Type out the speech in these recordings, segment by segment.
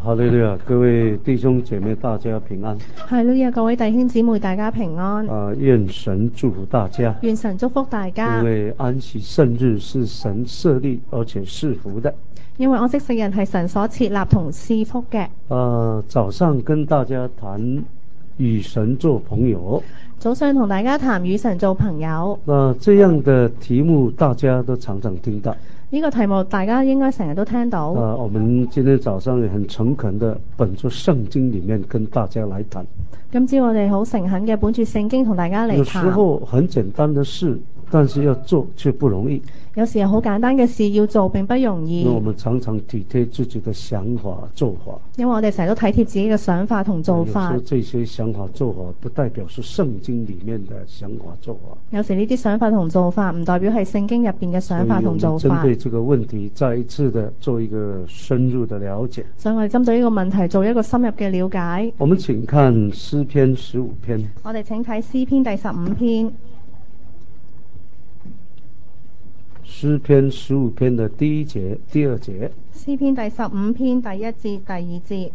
哈利路亞，各位弟兄姐妹大家平安。 哈利路亞，各位弟兄姊妹大家平安。 願神祝福大家。 願神祝福大家。 因為安息聖日是神設立而且賜福的。 因為安息聖日係神所設立同賜福嘅。 早上跟大家談與神做朋友。 早上同大家談與神做朋友。 這樣的題目大家都常常聽到。 呢個題目大家應該成日都聽到。 我們今天早上也很誠懇的本着聖經裡面跟大家來談。 今朝我哋好誠懇嘅本住聖經同大家嚟談。 有時候很簡單的事，但是要做卻不容易。 有時好簡單嘅事要做並不容易。 因為我們常常體貼自己的想法做法。 因為我哋成日都體貼自己嘅想法同做法。 有時這些想法做法不代表是聖經裡面的想法做法。 有時呢啲想法同做法唔代表係聖經入邊嘅想法同做法。 所以我們針對這個問題再一次的做一個深入的了解。 所以我哋針對呢個問題做一個深入嘅了解。 我們請看詩篇15篇。 我哋請睇詩篇第15篇。 詩篇15篇的第一節、第二節。 詩篇第15篇第一節、第二節。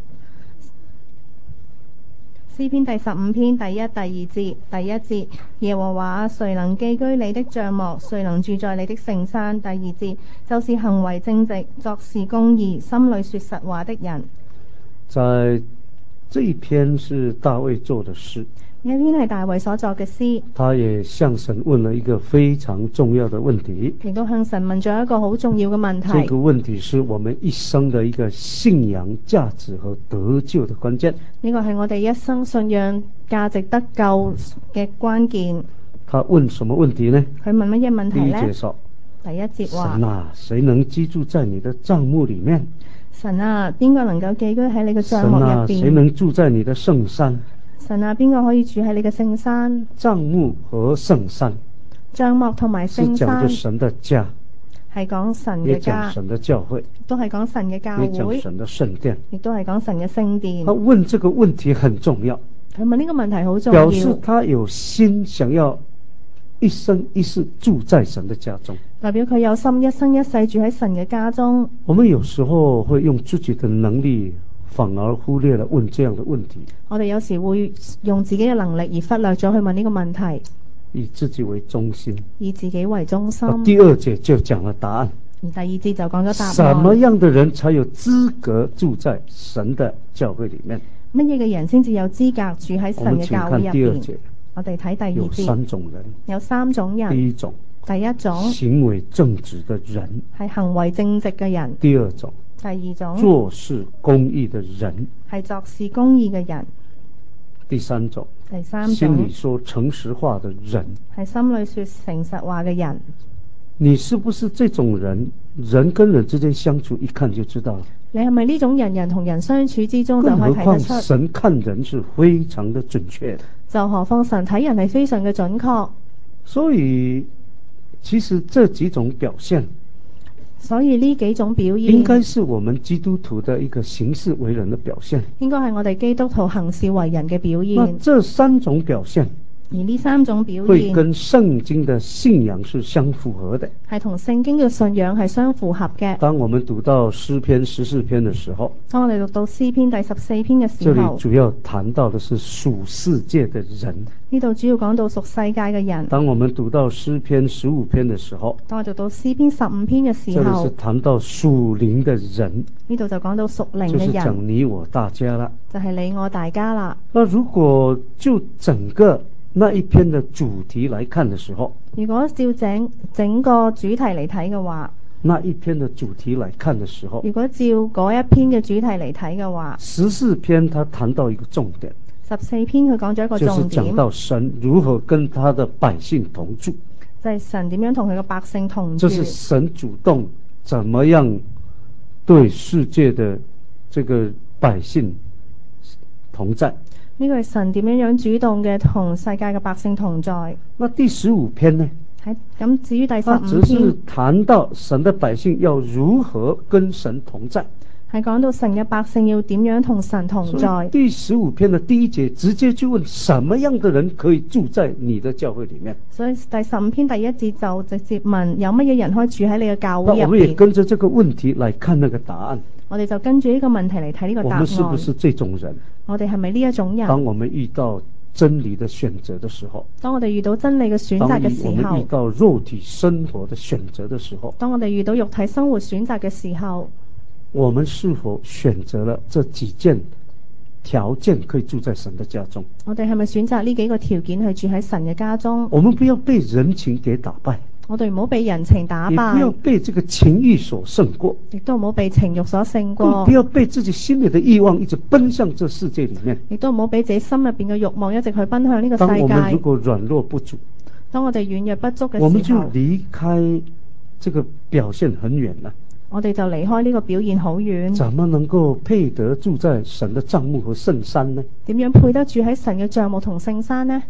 詩篇第15篇第一、第二節。第一節，耶和華，誰能寄居你的帳幕？誰能住在你的聖山？第二節，就是行為正直、作事公義、心裏說實話的人。 在這一篇是大衛做的詩。 呢一篇係大衛所作嘅詩。他也向神問了一個非常重要的問題。 亦都向神問咗一個好重要嘅問題。 這個問題是我們一生的一個信仰價值和得救的關鍵。 呢個係我哋一生信仰價值得救嘅關鍵。 他問什麼問題呢？ 佢問乜嘢問題呢？ 第一節話： 神啊，誰能居住在你的帳幕裡面？ 神啊，邊個能夠寄居喺你嘅帳幕入邊？ 神啊，誰能住在你的聖山？ 神啊，邊個可以住喺你嘅聖山？ 帳幕和聖山， 帳幕同埋聖山是講着神的家， 係講神嘅家， 也講神的教會， 都係講神嘅教會， 也講神的聖殿， 亦都係講神嘅聖殿。 他問這個問題很重要， 佢問呢個問題好重要， 表示他有心想要一生一世住在神的家中， 代表佢有心一生一世住喺神嘅家中。 我們有時候會用自己的能力，反而忽略了問這樣的問題。 我哋有時會用自己嘅能力而忽略咗去問呢個問題， 以自己為中心， 以自己為中心。 第二節就講了答案。 而第二節就講咗答案。 什麼樣的人才有資格住在神的教會裡面？ 乜嘢嘅人先至有資格住喺神嘅教會入邊？我哋睇第二節。 有三種人。 有三種人。第一種行為正直的人， 係行為正直嘅人。 第二種做事公義的人， 係作事公義嘅人。 第三種心裏說誠實話的人， 係心裏說誠實話嘅人。 你是不是這種人？人跟人之間相處一看就知道了。 你係咪呢種人？人同人相處之中就可以睇得出。 更何況神看人是非常的準確的。 就何況神睇人係非常嘅準確。 所以其實這幾種表現， 所以呢幾種表現應該是我們基督徒的一個行事為人的表現， 應該係我哋基督徒行事為人嘅表現。 那這三種表現， 而呢三種表現會跟聖經的信仰是相符合的， 係同聖經嘅信仰係相符合嘅。 當我們讀到詩篇14篇的時候， 當我哋讀到詩篇第14篇嘅時候， 這裡主要談到的是屬世界的人。 呢度主要講到屬世界嘅人。 當我們讀到詩篇15篇的時候， 當我讀到詩篇15篇嘅時候， 這裡是談到屬靈的人。 呢度就講到屬靈嘅人， 就是講你我大家啦， 就係你我大家啦。 那如果就整個那一篇的主題來看的時候， 如果照整個主題嚟睇嘅話， 那一篇的主題來看的時候， 如果照嗰一篇嘅主題嚟睇嘅話 ，14篇他談到一個重點 ，14篇佢講咗一個重點， 就是講到神如何跟他的百姓同住， 就係神點樣同佢嘅百姓同住， 就是神主動怎麼樣對世界的這個百姓同在。 呢個係神點樣主動嘅同世界嘅百姓同在。 那第15篇呢？ 咁至於第15篇， 只是談到神的百姓要如何跟神同在， 係講到神嘅百姓要點樣同神同在。 第15篇的第一節直接就問什麼樣的人可以住在你的教會裡面。 所以第15篇第一節就直接問有乜嘢人可以住喺你嘅教會入邊。 我們也跟着這個問題來看那個答案。 我哋就跟住呢個問題嚟睇呢個答案。 我們是不是這種人？ 我哋係咪呢一種人？ 當我們遇到真理的選擇的時候， 當我哋遇到真理嘅選擇嘅時候， 當我們遇到肉體生活的選擇的時候， 當我哋遇到肉體生活選擇嘅時候， 我們是否選擇了這幾件條件可以住在神的家中？ 我哋係咪選擇呢幾個條件去住喺神嘅家中？ 我們不要被人情給打敗， 我哋唔好被人情打敗， 也不要被這個情欲所勝過， 亦都唔好被情欲所勝過， 更不要被自己心裏的慾望一直奔向這世界裏面， 亦都唔好俾自己心入邊嘅慾望一直去奔向呢個世界。 當我們如果軟弱不足， 當我哋軟弱不足嘅時候， 我們就離開這個表現很遠了。 我哋就離開呢個表現好遠。 怎麼能夠配得住在神的帳幕和聖山呢？ 點樣配得住喺神嘅帳幕同聖山呢？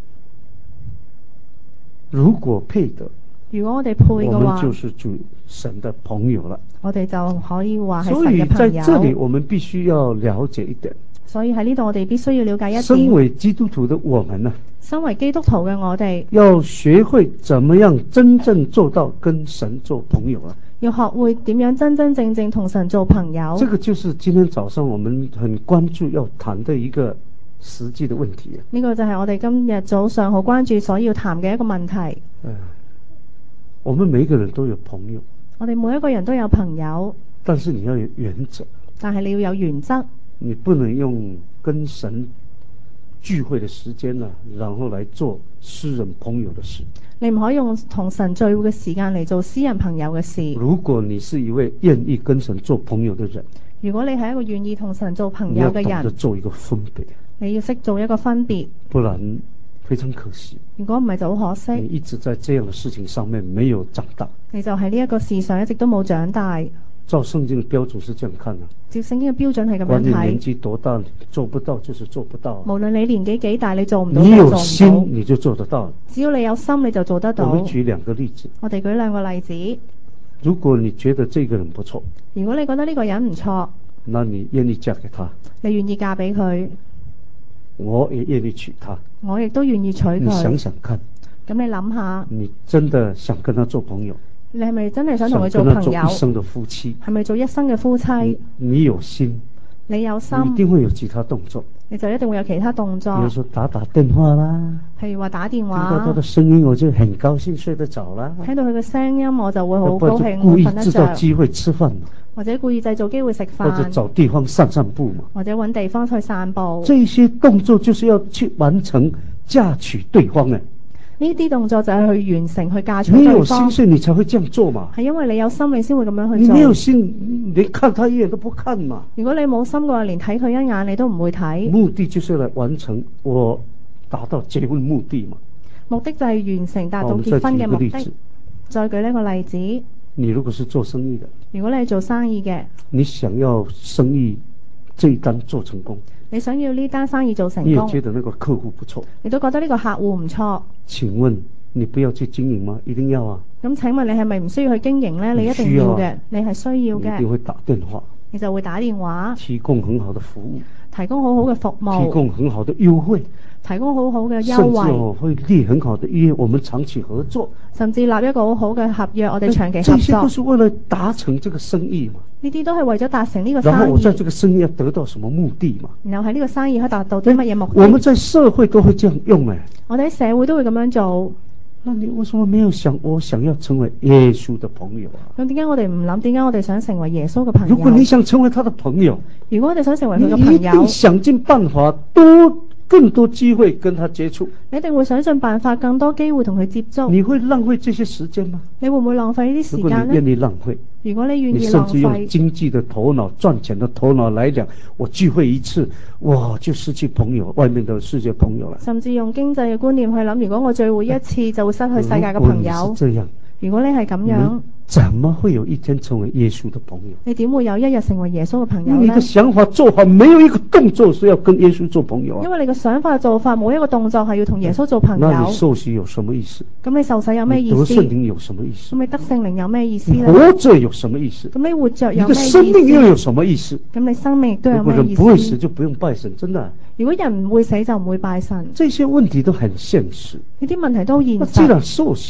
如果配得， 如果我哋配嘅話， 我們就是主神的朋友了。 我哋就可以話係所以神嘅朋友。 在這裡我們必須要了解一點。 所以喺呢度我哋必須要了解一點。 身為基督徒的我們呢， 身為基督徒嘅我哋， 要學會怎麼樣真正做到跟神做朋友啊！ 要學會點樣真真正正同神做朋友。 這個就是今天早上我們很關注要談的一個實際的問題啊！ 呢個就係我哋今日早上好關注所要談嘅一個問題。 我們每一個人都有朋友， 我哋每一個人都有朋友， 但是你要有原則。 但係你要有原則， 你不能用跟神聚會的時間呢，然後來做私人朋友的事。 你唔可以用同神聚會嘅時間嚟做私人朋友嘅事。 如果你是一位願意跟神做朋友的人， 如果你係一個願意同神做朋友嘅人， 你要懂得做一個分別， 你要識做一個分別， 不然非常可惜。 如果唔係就好可惜， 你一直在這樣的事情上面沒有長大， 你就喺呢一個事上一直都冇長大。 照聖經的標準是這樣看的， 照聖經嘅標準係咁樣睇。 管你年紀多大，做不到就是做不到。 無論你年紀幾大，你做唔到， 你有心你就做得到。 只要你有心，你就做得到。 我們舉兩個例子。 我哋舉兩個例子。 如果你覺得這個人不錯， 如果你覺得呢個人唔錯， 那你願意嫁給他， 你願意嫁俾佢， 我也願意娶她， 我亦都願意娶佢。 你想想看， 咁你諗下， 你真的想跟他做朋友？ 你係咪真係想同佢做朋友？ 想跟他做一生的夫妻？ 係咪做一生嘅夫妻？ 你有心， 你有心， 你一定會有其他動作， 你就一定會有其他動作。 比如說打電話啦， 譬如話打電話， 聽到他的聲音我就很高興睡得着啦， 聽到佢嘅聲音我就會好高興， 故意瞓得製造着。 機會吃飯嘛， 或者故意製造機會食飯， 或者找地方散散步嘛， 或者揾地方去散步。 這些動作就是要去完成嫁娶對方嘅。 呢啲動作就係去完成去嫁娶對方。 你有心所以你才會這樣做嘛。 係因為你有心，你先會咁樣去做。 你沒有心，你看他一眼都不看嘛。 如果你冇心嘅話，連睇佢一眼你都唔會睇。 目的就是來完成我達到結婚目的嘛。 目的就係完成達到結婚嘅目的。再舉呢個例子。 你如果是做生意的， 如果你係做生意嘅， 你想要生意這一單做成功， 你想要呢單生意做成功， 你也覺得那個客戶不錯， 你都覺得呢個客戶唔錯， 請問你不要去經營嗎？一定要啊。 咁請問你係咪唔需要去經營呢？你一定要嘅，你係需要嘅。 你一定會打電話， 你就會打電話， 提供很好的服務， 提供好好嘅服務， 提供很好的優惠， 提供好好嘅優惠， 甚至會立很好的約，我們長期合作， 甚至立一個好好嘅合約，我哋長期合作。 這些都是為了達成這個生意嘛。 呢啲都係為咗達成呢個生意。 然後我在這個生意要得到什麼目的嘛？ 然後喺呢個生意可以達到啲乜嘢目的？ 我們在社會都會這樣用誒。 我哋喺社會都會咁樣做。 那你為什麼沒有想我想要成為耶穌的朋友啊？ 咁點解我哋唔諗？點解我哋想成為耶穌嘅朋友？ 如果你想成為他的朋友， 如果我哋想成為佢嘅朋友， 你一定想盡辦法更多機會跟他接觸。 你一定會想盡辦法更多機會同佢接觸。 你會浪費這些時間嗎？ 你會唔會浪費呢啲時間呢？ 如果你願意浪費， 如果你願意你浪費， 甚至用經濟的頭腦、賺錢的頭腦來講，我聚會一次，我就失去朋友，外面的世界朋友了。 甚至用經濟嘅觀念去諗，如果我聚會一次就會失去世界嘅朋友。如果你係咁樣， 怎麼會有一天成為耶穌的朋友？ 你點會有一日成為耶穌嘅朋友呢？ 你的想法做好，沒有一個動作是要跟耶穌做朋友啊。 因為你嘅想法做法冇一個動作係要同耶穌做朋友。 那你受洗有什麼意思？ 咁你受洗有咩意思？ 得聖靈有什麼意思？ 咁你得聖靈有咩意思呢？ 活着有什麼意思？ 咁你活着有咩意思？ 你的生命又有什麼意思？ 咁你生命亦都有咩意思？ 如果人不會死就不用拜神，真的。 如果人唔會死就唔會拜神。 這些問題都很現實。 呢啲問題都好現實。 那既然受洗了，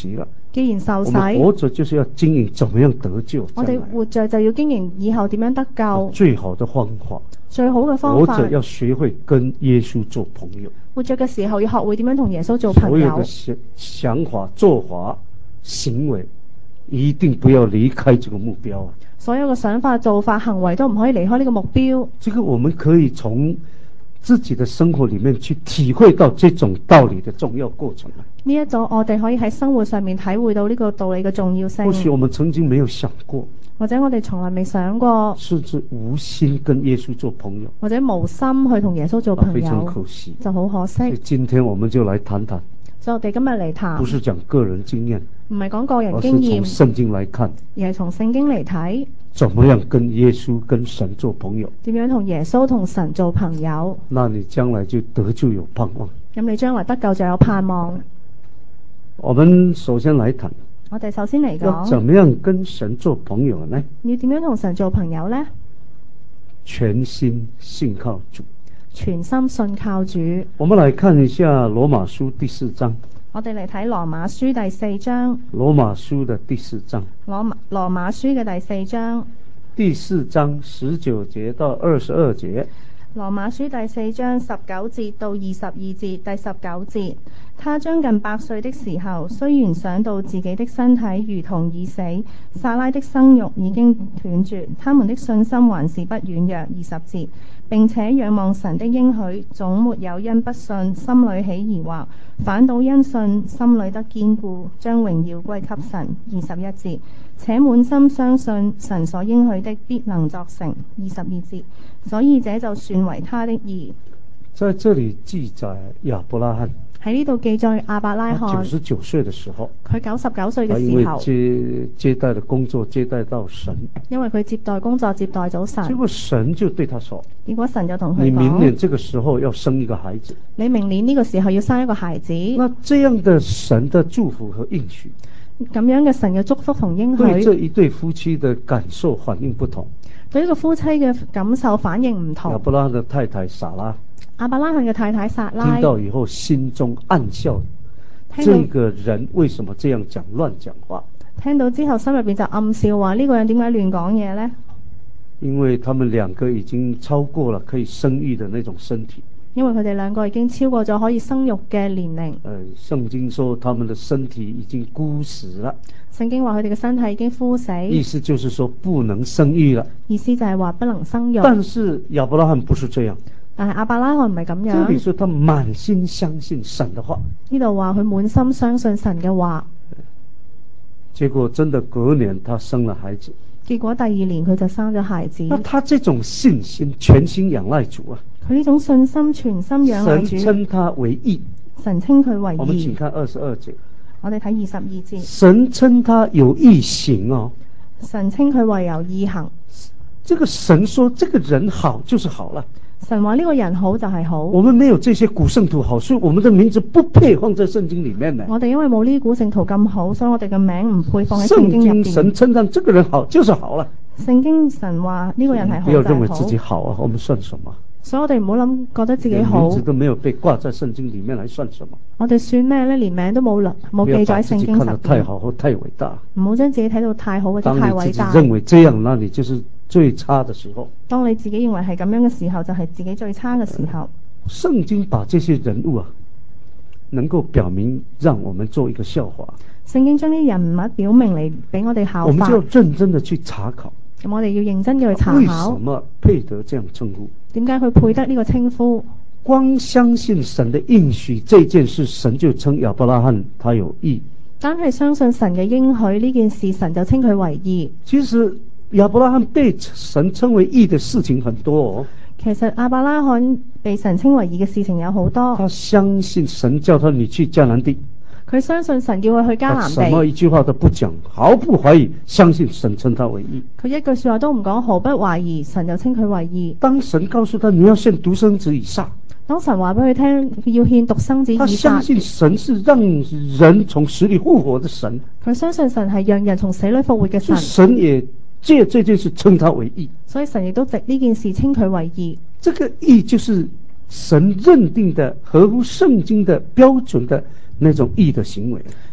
既然受洗， 我們活着就是要經營怎麼樣得救。 我哋活着就要經營以後點樣得救。 最好的方法， 最好嘅方法， 活着要學會跟耶穌做朋友。 活着嘅時候要學會點樣同耶穌做朋友。 所有的想法、做法、行為，一定不要離開這個目標。 所有嘅想法、做法、行為都唔可以離開呢個目標。 這個我們可以從自己的生活裏面去體會到這種道理的重要過程。 呢一種我哋可以喺生活上面體會到呢個道理嘅重要性。 或許我們曾經沒有想過， 或者我哋從來未想過， 甚至無心跟耶穌做朋友， 或者無心去同耶穌做朋友， 非常可惜， 就好可惜。 今天我們就來談談， 所以我哋今日嚟談， 不是講個人經驗， 唔係講個人經驗， 而是從聖經來看， 而係從聖經嚟睇， 怎麼樣跟耶穌跟神做朋友， 點樣同耶穌同神做朋友， 那你將來就得救有盼望。 咁你將來得救就有盼望。 我們首先來談， 我哋首先嚟講， 要怎麼樣跟神做朋友呢？ 要點樣同神做朋友呢？ 全心信靠主， 全心信靠主。 我們來看一下羅馬書第4章。 我哋嚟睇羅馬書第4章。 羅馬書的第4章。 羅馬書嘅第4章。 第4章19節到22節。 羅馬書第4章19節到22節，第19節。他將近100歲的時候，雖然想到自己的身體如同已死，撒拉的生育已經斷絕，他們的信心還是不軟弱。20節。並且仰望神的應許，總沒有因不信心裏起疑惑，反倒因信心裏得堅固，將榮耀歸給神。21節。且滿心相信神所應許的必能作成。22節。所以這就算為他的義。 在這裡記載亞伯拉罕， 喺呢度記載亞伯拉罕 99歲的時候， 佢99歲嘅時候， 因為接待的工作接待到神， 因為佢接待工作接待咗神， 結果神就對他說， 結果神就同佢講， 你明年這個時候要生一個孩子， 你明年呢個時候要生一個孩子。 那這樣的神的祝福和應許， 咁樣嘅神嘅祝福同應許， 對這一對夫妻的感受反應不同， 對呢個夫妻嘅感受反應唔同。 亞伯拉罕的太太撒拉， 亞伯拉罕嘅太太撒拉聽到以後心中暗笑，這個人為什麼這樣講亂講話？ 聽到之後心入邊就暗笑話，呢個人點解亂講嘢呢？ 因為他們兩個已經超過了可以生育的那種身體， 因為佢哋兩個已經超過咗可以生育嘅年齡。 聖經說他們的身體已經枯死了。 聖經話佢哋嘅身體已經枯死， 意思就是說不能生育了。 意思就係話不能生育。 但是亞伯拉罕不是這樣， 但係亞伯拉罕唔係咁樣。 這裡說他滿心相信神的話， 呢度話佢滿心相信神嘅話， 結果真的隔年他生了孩子。 結果第2年佢就生咗孩子。 那他這種信心全心仰賴主啊， 佢呢種信心全心仰賴主， 神稱他為義， 神稱佢為義。 我們請看22節， 我哋睇22節， 神稱他有義行哦， 神稱佢為有義行。 這個神說這個人好就是好了， 神話呢個人好就係好。 我們沒有這些古聖徒好，所以我們的名字不配放在聖經裡面呢。 我哋因為冇呢啲古聖徒咁好，所以我哋嘅名唔配放喺聖經入邊。 聖經神稱讚這個人好就是好了， 聖經神話呢個人係好就係好。 不要認為自己好啊，我們算什麼？ 所以我哋唔好諗覺得自己好， 名字都沒有被掛在聖經裡面，來算什麼？ 我哋算咩呢？連名都冇記載喺聖經上邊。 不要把自己看得太好或太偉大， 唔好將自己睇到太好或者太偉大。 當你自己認為這樣，那你就是最差的時候。當你自己認為係咁樣嘅時候，就係自己最差嘅時候。 聖經把這些人物啊，能夠表明，讓我們做一個笑話。聖經將啲人物表明嚟俾我哋效法。我們就要認真的去查考。咁我哋要認真嘅去查考。為什麼配得這樣稱呼？點解佢配得呢個稱呼？光相信神的應許這件事，神就稱亞伯拉罕他有義。單係相信神嘅應許呢件事，神就稱佢為義。其實亞伯拉罕被神稱為義的事情很多哦。其實亞伯拉罕被神稱為義嘅事情有好多。他相信神叫他你去迦南地。佢相信神叫佢去迦南地，什麼一句話都不講，毫不懷疑，相信神稱他為義。佢一句說話都唔講，毫不懷疑，神就稱佢為義。當神告訴他你要獻獨生子以撒，當神話俾佢聽要獻獨生子以撒，他相信神是讓人從死裏復活的神。佢相信神係讓人從死裏復活嘅神。神也借這件事稱他為義，所以神亦都藉呢件事稱佢為義。這個義就是神認定的合乎聖經的標準的那種義的行為。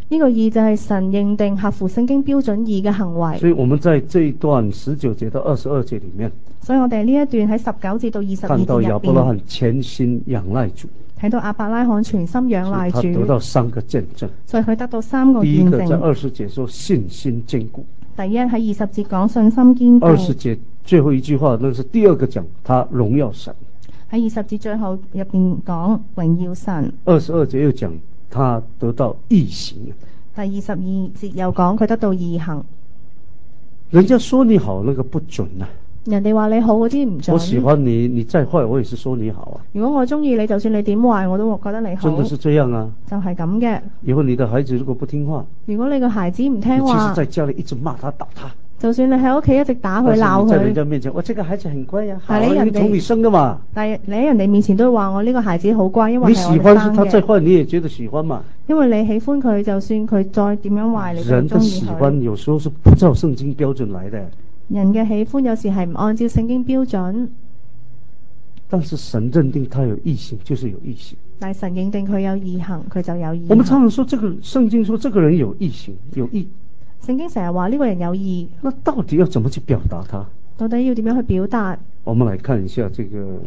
呢個義就係神認定合乎聖經標準義嘅行為。 所以我們在這一段19節到22節裡面， 所以我哋呢一段喺19節到22節看到亞伯拉罕全心仰賴主， 睇到亞伯拉罕全心仰賴主， 他得到3個見證。 所以佢得到3個見證。 第一個在20節說信心堅固。 第一喺20節講信心堅固。 20節最後一句話，那是第二個講他榮耀神。 喺20節最後入邊講榮耀神。 22節又講他得到義行。 第22節又講佢得到義行。 人家說你好，那個不準啊。 人哋話你好嗰啲唔準。 我喜歡你，你再壞我也是說你好啊。 如果我中意你，就算你點壞我都覺得你好。 真的是這樣啊。 就係咁嘅。 以後你的孩子如果不聽話， 如果你個孩子唔聽話， 其實在家裏一直罵他打他， 就算你喺屋企一直打佢鬧佢， 在人家面前，我這個孩子很乖呀， 係你人哋從你生的嘛。 但係你喺人哋面前都會話我呢個孩子好乖，因為你喜歡是他再壞你也覺得喜歡嘛。 因為你喜歡佢，就算佢再點樣壞你都中意佢。 人的喜歡有時候是不照聖經標準來的。 人嘅喜歡有時係唔按照聖經標準。 但是神認定他有義行，就是有義行。 但神認定佢有義行，佢就有義行。 我們常常說，這個聖經說這個人有義行，有義。 聖經成日話呢個人有義， 那到底要怎麼去表達他？ 到底要點樣去表達？ 我們來看一下這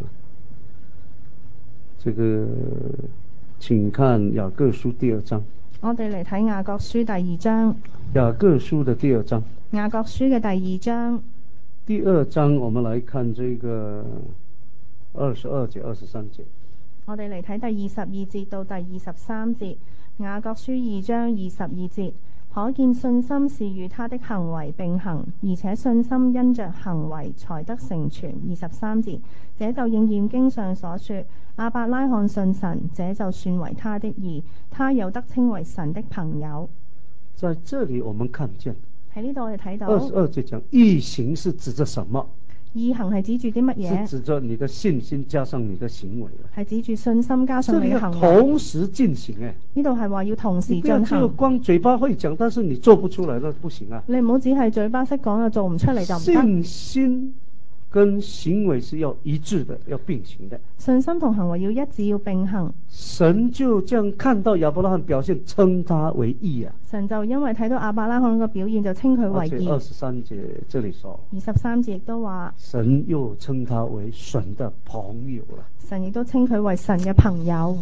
個，請看雅各書第2章。我哋嚟睇雅各書第2章。 雅各書的第2章。 雅各書嘅第2章。 第2章，我們來看這個22節、23節。 我哋嚟睇第22節到第23節。雅各書2章22節。可見信心是與他的行為並行，而且信心因着行為才得成全。23節，這就應驗經上所說，亞伯拉罕信神，這就算為他的義，他又得稱為神的朋友。 在這裡我們看見， 喺呢度我哋睇到 22節講義行是指着什麼？ 義行係指住啲乜嘢？ 是指着你的信心加上你的行為。 係指住信心加上你嘅行為。 同時進行。 呢度係話要同時進行。 只有光嘴巴會講，但是你做不出來，那不行啊。 你唔好只係嘴巴識講又做唔出嚟就唔得。 信心跟行為是要一致的，要並行的。 信心同行為要一致，要並行。 神就這樣看到亞伯拉罕表現，稱他為義啊。神就因為睇到亞伯拉罕個表現，就稱佢為義。 23節這裡說 ，23節亦都話， 神又稱他為神的朋友了。 神亦都稱佢為神嘅朋友。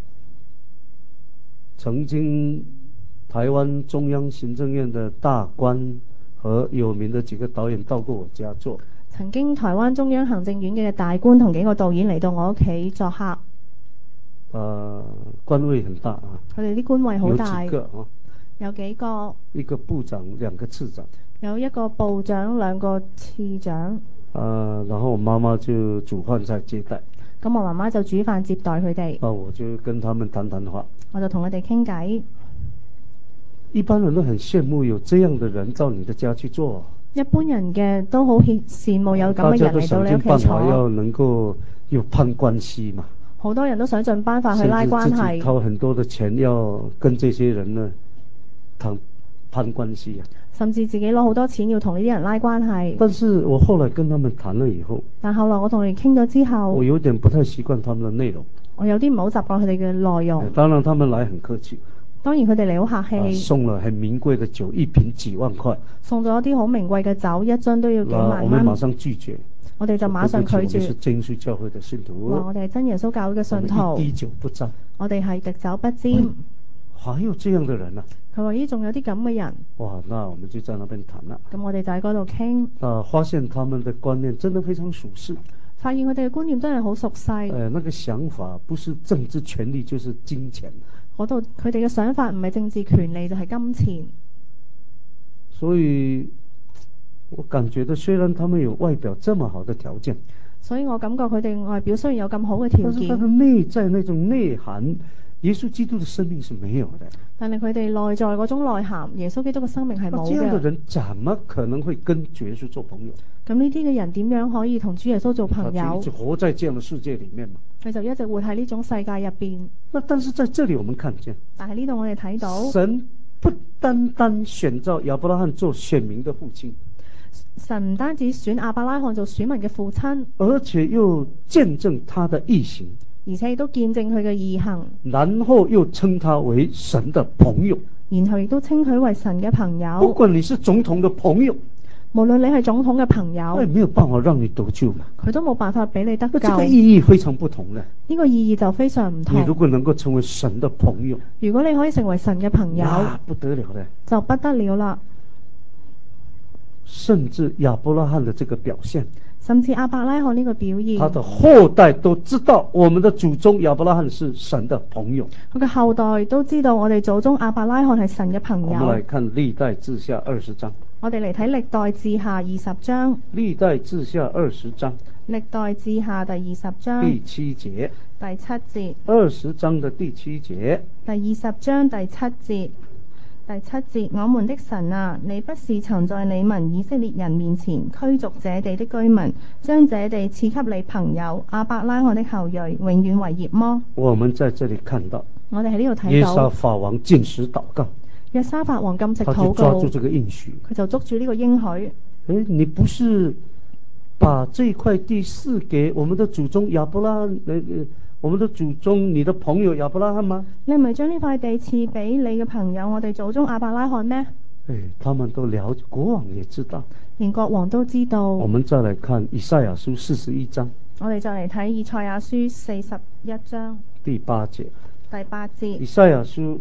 曾經台灣中央行政院的大官和有名的幾個導演到過我家做。 曾經台灣中央行政院嘅大官同幾個導演嚟到我屋企作客。 官位很大啊。佢哋啲官位好大。 有幾個啊？ 有幾個？ 一個部長，2個次長。 有一個部長，2個次長。 然後我媽媽就煮飯菜接待。 咁我媽媽就煮飯接待佢哋。 我就跟他們談談話。 我就同佢哋傾偈。 一般人都很羨慕有這樣的人到你的家去做。 一般人嘅都好羨慕有咁嘅人嚟到你屋企坐。大家都想盡辦法要能夠有攀關係嘛。 好多人都想盡辦法去拉關係。 甚至掏很多的錢要跟這些人呢攀關係啊。 甚至自己攞好多錢要同呢啲人拉關係。 但是我後來跟他們談了以後。 但後來我同佢哋傾咗之後。 我有點不太習慣他們的內容。 我有啲唔好習慣佢哋嘅內容。 當然他們來很客氣。 當然佢哋嚟好客氣。 送了很名貴的酒，一瓶幾萬塊。 送咗啲好名貴嘅酒，一樽都要幾萬蚊。 我們馬上拒絕。 我哋就馬上拒絕。 我們是真耶穌教會的信徒。 我哋係真耶穌教會嘅信徒。 滴酒不沾。 我哋係滴酒不沾。 還有這樣的人啊？ 佢話咦，仲有啲咁嘅人。 哇，那我們就在那邊談啦。 咁我哋就喺嗰度傾。 發現他們的觀念真的非常屬實。 發現佢哋嘅觀念真係好熟悉。 那個想法不是政治權力就是金錢。 嗰度佢哋嘅想法唔係政治權利就係金錢。 所以我感覺到雖然他們有外表這麼好的條件。 所以我感覺佢哋外表雖然有咁好嘅條件。 但是他的內在那種內涵，耶穌基督的生命是沒有的。 但係佢哋內在嗰種內涵，耶穌基督嘅生命係冇嘅。 這樣的人怎麼可能會跟主耶穌做朋友？ 咁呢啲嘅人點樣可以同主耶穌做朋友？ 他就活在這樣的世界裏面嘛。 佢就一直活喺呢種世界入邊。 但是在這裏我們看見， 但係呢度我哋睇到， 神不單單選召亞伯拉罕做選民的父親， 神唔單止選亞伯拉罕做選民嘅父親， 而且又見證他的義行。 而且亦都見證佢嘅義行， 然後又稱他為神的朋友， 然後亦都稱佢為神嘅朋友。 不管你是總統的朋友， 無論你係總統嘅朋友， 沒有辦法讓你得救嘛， 佢都冇辦法俾你得救。 這個意義非常不同嘅。 呢個意義就非常唔同。 你如果能夠成為神的朋友， 如果你可以成為神嘅朋友， 不得了嘅， 就不得了啦。 甚至亞伯拉罕的這個表現， 甚至亞伯拉罕呢個表現， 他的後代都知道我們的祖宗亞伯拉罕是神的朋友。 佢嘅後代都知道我哋祖宗亞伯拉罕係神嘅朋友。 我們來看歷代志下20章。 我哋嚟睇歷代志下20章。 歷代志下20章。 歷代志下第20章。 第7節。 第7節。 20章的第7節。 第20章第7節。第7節，我們的神啊，你不是曾在你民以色列人面前驅逐這地的居民，將這地賜給你朋友亞伯拉罕的後裔，永遠為業麼？我們在這裡看到，我哋喺呢度睇到約沙法王禁食禱告，約沙法王禁食禱告，他就抓住這個應許，佢就捉住呢個應許。 你不是把這塊地賜給我們的祖宗亞伯拉罕，我們的祖宗你的朋友亞伯拉罕嗎？ 你唔係將呢塊地賜俾你嘅朋友我哋祖宗亞伯拉罕咩？ 他們都了解，國王也知道， 連國王都知道。 我們再來看以賽亞書41章， 我哋再嚟睇以賽亞書41章第8節。 第8節。 以賽亞書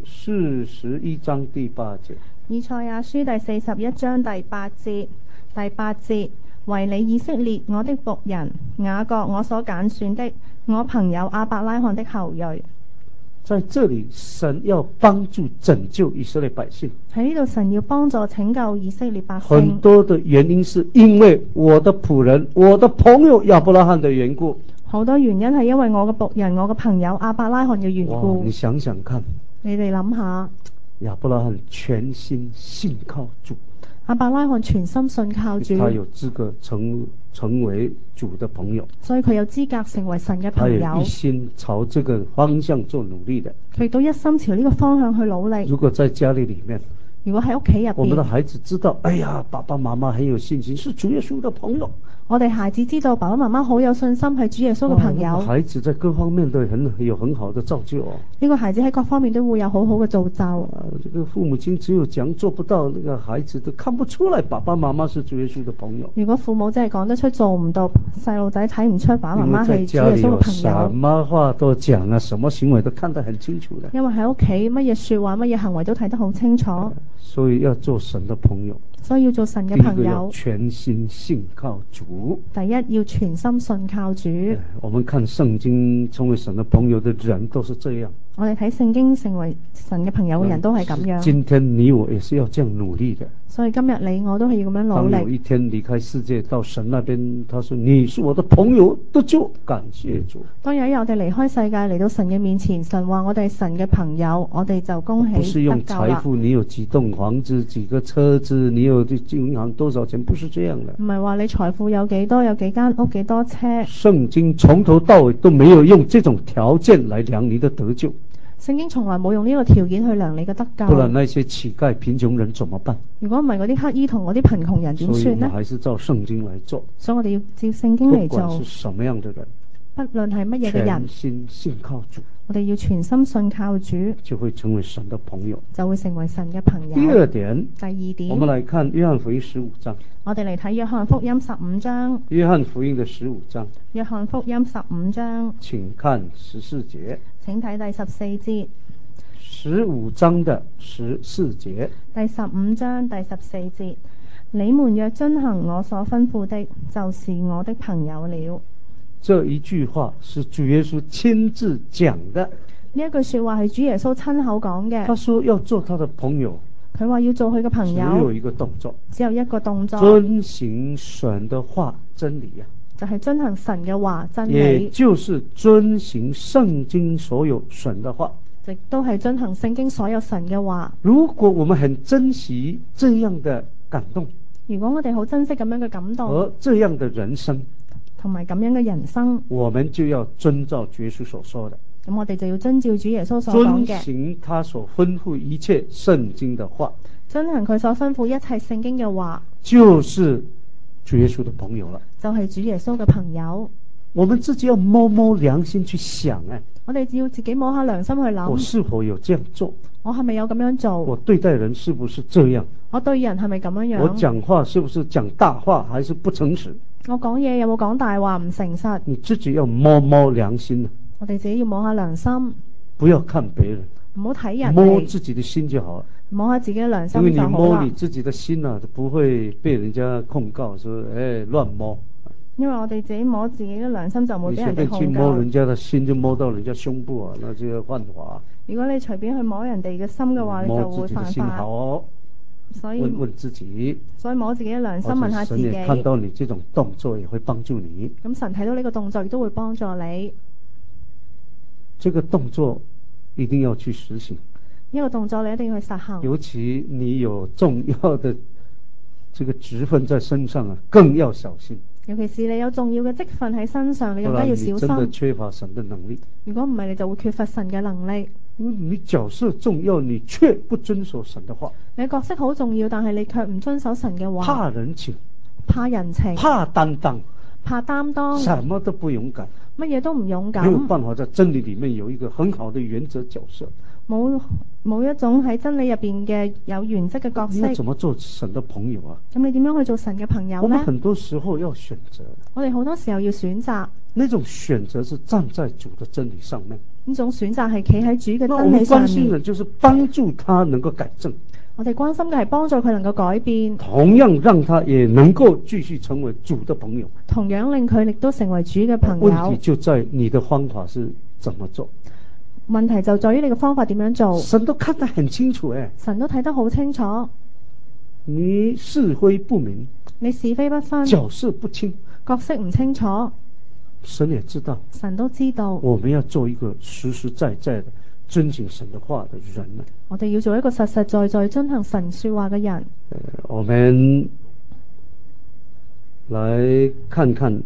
41章第8節。 以賽亞書第41章第8節。第8節，為你以色列我的僕人雅各我所揀選的，我朋友亞伯拉罕的後裔。 在這裡神要幫助拯救以色列百姓， 喺呢度神要幫助拯救以色列百姓。 很多的原因是因為我的僕人我的朋友亞伯拉罕的緣故， 好多原因係因為我嘅僕人我嘅朋友亞伯拉罕嘅緣故。 你想想看， 你哋諗下， 亞伯拉罕全心信靠主， 亞伯拉罕全心信靠主， 他有資格成為主的朋友， 所以佢有資格成為神嘅朋友。 他也一心朝這個方向做努力的， 佢亦都一心朝呢個方向去努力。 如果在家裏面， 如果喺屋企入邊， 我們的孩子知道，哎呀，爸爸媽媽很有信心，是主耶穌的朋友。 我哋孩子知道爸爸媽媽好有信心，係主耶穌嘅朋友。 孩子在各方面都有很好的造就。 呢個孩子喺各方面都會有好好嘅造就。 這個父母親只有講做不到，那個孩子都看不出來爸爸媽媽是主耶穌的朋友。 如果父母真係講得出做唔到，細路仔睇唔出爸爸媽媽係主耶穌嘅朋友。 什麼話都講啊，什麼行為都看得很清楚的。 因為喺屋企乜嘢說話乜嘢行為都睇得好清楚。 所以要做神的朋友。 所以要做神嘅朋友， 全心信靠主。 第一要全心信靠主。 我們看聖經成為神的朋友的人都是這樣。 我哋睇聖經成為神嘅朋友嘅人都係咁樣。 今天你我也是要這樣努力的。 所以今日你我都係要咁樣努力。 當有一天離開世界到神那邊，他說你是我的朋友，得救，感謝主。 當有一日我哋離開世界嚟到神嘅面前，神話我哋係神嘅朋友，我哋就恭喜得救啦。 不是用財富，你有幾棟房子、幾個車子，你有銀行多少錢，不是這樣的。唔係話你財富有幾多，有幾間屋，幾多車。聖經從頭到尾都沒有用這種條件來量你的得救。 聖經從來冇用呢個條件去量你嘅得救。 不然那些乞丐貧窮人怎麼辦？如果唔係嗰啲乞衣同嗰啲貧窮人點算呢？所以我們還是照聖經來做。所以我哋要照聖經嚟做。不管是什麼樣的人，不論係乜嘢嘅人，全心信靠主。我哋要全心信靠主，就會成為神的朋友，就會成為神嘅朋友。第二點，我們來看約翰福音15章。我哋嚟睇約翰福音15章。約翰福音的15章。約翰福音15章。請看14節。請睇第14節。15章的14節。第15章第14節。你們若遵行我所吩咐的，就是我的朋友了。這一句話是主耶穌親自講的。呢一句說話係主耶穌親口講嘅。他說要做他的朋友。佢話要做佢嘅朋友。只有一個動作。只有一個動作。遵行神的話真理啊。就係遵行神嘅話真理。也就是遵行聖經所有神的話。亦都係遵行聖經所有神嘅話。如果我們很珍惜這樣的感動。如果我哋好珍惜咁樣嘅感動。和這樣的人生。同埋咁樣嘅人生，我們就要遵照主耶穌所說的。咁我哋就要遵照主耶穌所講嘅，遵行他所吩咐一切聖經的話。遵行佢所吩咐一切聖經嘅話，就是主耶穌的朋友了。就係主耶穌嘅朋友。 我們自己要摸摸良心去想我哋只要自己摸下良心去諗， 我是否有這樣做？ 我係咪有咁樣做？ 我對待人是不是這樣？ 我對人係咪咁樣？ 我講話是不是講大話還是不誠實？ 我講嘢有冇講大話唔誠實？ 你自己要摸摸良心。 我哋自己要摸下良心， 不要看別人， 唔好睇人， 摸自己的心就好了。 摸下自己嘅良心就好啦。 因為你摸你自己的心就不會被人家控告說亂摸。 因為我哋自己摸自己嘅良心就冇俾人哋控告。 你隨便去摸人家的心就摸到人家胸部那就要犯法。 如果你隨便去摸人哋嘅心嘅話，你就會犯法。所以問自己， 所以摸自己嘅良心，問下自己。 神也看到你這種動作，也會幫助你。 咁神睇到呢個動作，亦都會幫助你。 這個動作一定要去實行。 呢個動作你一定要去實行。 尤其你有重要的這個職分在身上更要小心。 尤其是你有重要嘅職分喺身上，你更加要小心。 你真的缺乏神的能力。 如果唔係，你就會缺乏神嘅能力。 你角色重要，你卻不遵守神的話。 你角色好重要，但係你卻唔遵守神嘅話。 怕人情， 怕人情， 怕擔當， 怕擔當， 什麼都不勇敢， 乜嘢都唔勇敢。 沒有辦法在真理裏面有一個很好的原則角色。 冇一種喺真理入邊嘅有原則嘅角色。 你要怎麼做神的朋友啊？ 咁你點樣去做神嘅朋友呢？ 我們很多時候要選擇。 我哋好多時候要選擇。 那種選擇是站在主的真理上面。 呢種選擇係企喺主嘅真理上面。 那我們關心的就是幫助他能夠改正。 我哋關心嘅係幫助佢能夠改變。 同樣讓他也能夠繼續成為主的朋友。 同樣令佢亦都成為主嘅朋友。 問題就在你的方法是怎麼做。 問題就在於你嘅方法點樣做。 神都看得很清楚神都睇得好清楚。 你是非不明， 你是非不分， 角色不清， 角色唔清楚。 神也知道， 神都知道。 我們要做一個實實在在的遵行神的話的人。 我哋要做一個實實在在遵行神說話嘅人。 我們來看看。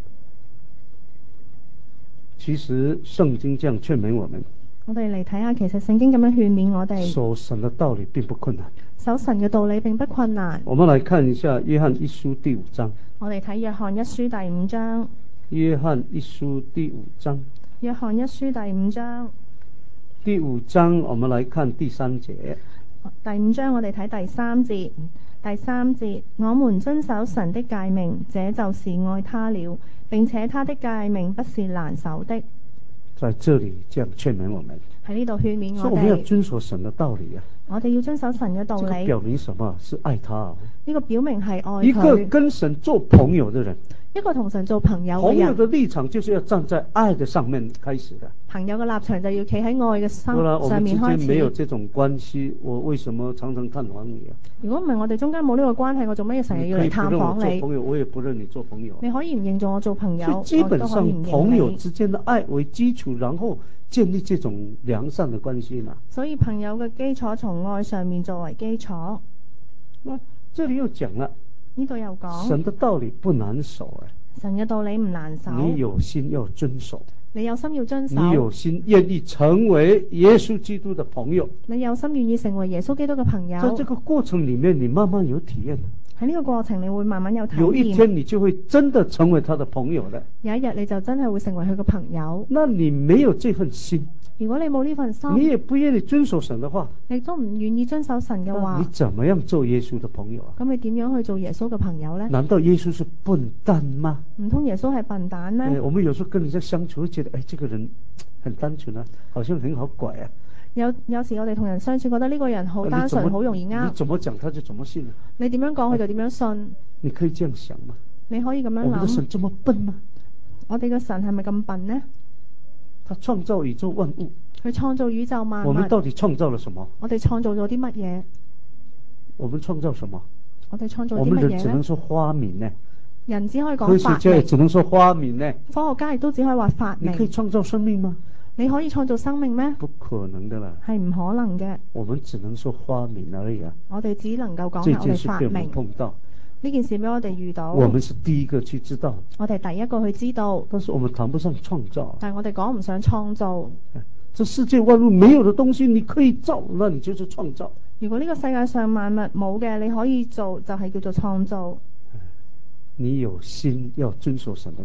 其實聖經這樣勸勉我們。 我哋嚟睇下，其實聖經咁樣勸勉我哋。 守神的道理並不困難。 守神嘅道理並不困難。 我們來看一下約翰一書第5章。 我哋睇約翰一書第5章。 約翰一書第5章。 約翰一書第5章。 第5章，我們來看第3節。 第5章我哋睇第3節。第3節，我們遵守神的誡命，這就是愛他了，並且他的誡命不是難守的。在這裡這樣勸勉我們。 喺呢度勸勉我哋。 所以我們要遵守神的道理啊。 我哋要遵守神嘅道理。 這個表明什麼？是愛他。 呢個表明係愛佢。 一個跟神做朋友的人。 一個同神做朋友嘅人。 朋友的立場就是要站在愛的上面開始的。 朋友嘅立場就要企喺愛嘅上面開始。 我們之間沒有這種關係，我為什麼常常探訪你啊？ 如果唔係我哋中間冇呢個關係，我做咩成日要嚟探訪你？ 你可以不認我做朋友，我也不認你做朋友。 你可以唔認做我做朋友， 基本上朋友之間的愛為基礎，然後建立這種良善的關係嘛。 所以朋友嘅基礎從愛上面作為基礎。 那這裡又講了， 呢度又講神的道理不難守。 神嘅道理唔難守。 你有心要遵守。 你有心要遵守。 你有心願意成為耶穌基督的朋友。 你有心願意成為耶穌基督嘅朋友。 在這個過程裡面，你慢慢有體驗。 喺呢個過程，你會慢慢有體驗。 有一天，你就會真的成為他的朋友的。 有一日，你就真係會成為佢嘅朋友。 那你沒有這份心， 如果你冇呢份心， 你也不願意遵守神的話， 你都唔願意遵守神嘅話， 你怎麼樣做耶穌的朋友啊？ 咁你點樣去做耶穌嘅朋友呢？ 難道耶穌是笨蛋嗎？ 唔通耶穌係笨蛋呢？ 我們有時候跟人家相處，會覺得這個人很單純啊，好像很好拐啊。 有時我哋同人相處，覺得呢個人好單純，好容易呃。 你怎麼講他就怎麼信啊？ 你點樣講佢就點樣信？ 你可以這樣想嗎？ 你可以咁樣諗。 我們的神這麼笨嗎？ 我哋嘅神係咪咁笨呢？ 他創造宇宙萬物。 佢創造宇宙萬物。 我們到底創造了什麼？ 我哋創造咗啲乜嘢？ 我們創造什麼？ 我哋創造啲乜嘢？ 我們人只能說發明呢。 人只可以講發明。 科學家也只能說發明呢。 科學家亦都只可以話發明。 你可以創造生命嗎？ 你可以創造生命咩？ 不可能的啦。係唔可能嘅。 我們只能說發明而已啊。 我哋只能夠講下我哋發明。這件事被我們碰到。呢件事俾我哋遇到。 我們是第一個去知道。 我哋第一個去知道。 但是我們談不上創造。 但係我哋講唔上創造。 這世界萬物沒有的東西，你可以造，那你就是創造。 如果呢個世界上萬物冇嘅，你可以做，就係叫做創造。 你有心要遵守神的道。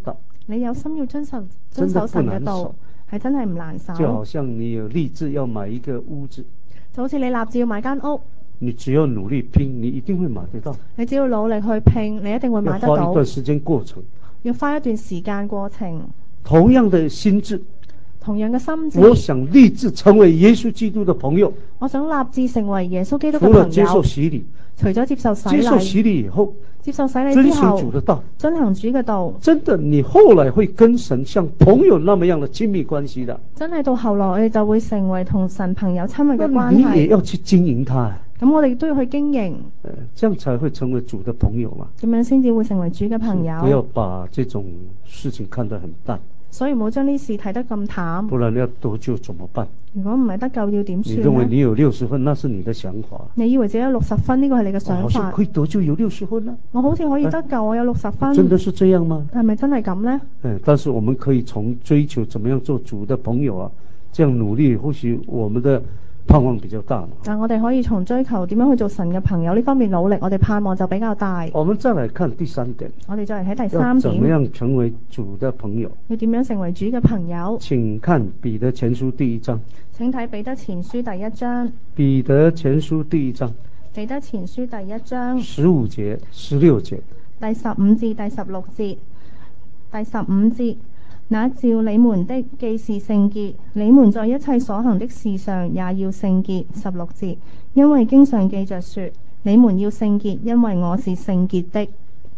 你有心要遵守神嘅道，係真係唔難守。 就好像你有立志要買一個屋子， 就好似你立志要買間屋， 你只要努力拼，你一定會買得到。 你只要努力去拼，你一定會買得到。 要花一段時間過程， 要花一段時間過程。 同樣的心志， 同樣嘅心志， 我想立志成為耶穌基督的朋友。 我想立志成為耶穌基督嘅朋友。 除了接受洗禮， 除咗接受洗禮， 接受洗禮以後， 接受洗禮之後， 遵行主的道， 遵行主嘅道， 真的，你後來會跟神像朋友那麼樣的親密關係的。 真係到後來我哋就會成為同神朋友親密嘅關係。 你也要去經營它。 咁我哋都要去經營， 這樣才會成為主的朋友嘛。 咁樣先至會成為主嘅朋友。 不要把這種事情看得很淡。 所以唔好將呢事睇得咁淡。 不然你要得救怎麼辦？ 如果唔係得救要點算呢？ 你認為你有60分，那是你的想法。 你以為自己有60分，呢個係你嘅想法。 好像可以得救有60分呢？ 我好似可以得救，我有60分。 真的是這樣嗎？ 係咪真係咁呢？ 但是我們可以從追求怎麼樣做主的朋友啊，這樣努力，或許我們的盼望比較大嘛。 但我哋可以從追求點樣去做神嘅朋友呢方面努力，我哋盼望就比較大。 我們再來看第3點。 我哋再嚟睇第3點。 怎麼樣成為主的朋友？ 要點樣成為主嘅朋友？ 請看彼得前書第1章。 請睇彼得前書第1章。 彼得前書第1章。 彼得前書第1章。 15節、16節。 第15至第16節。第15節。那召你們的既是聖潔，你們在一切所行的事上也要聖潔。16節，因為經上記着說，你們要聖潔，因為我是聖潔的。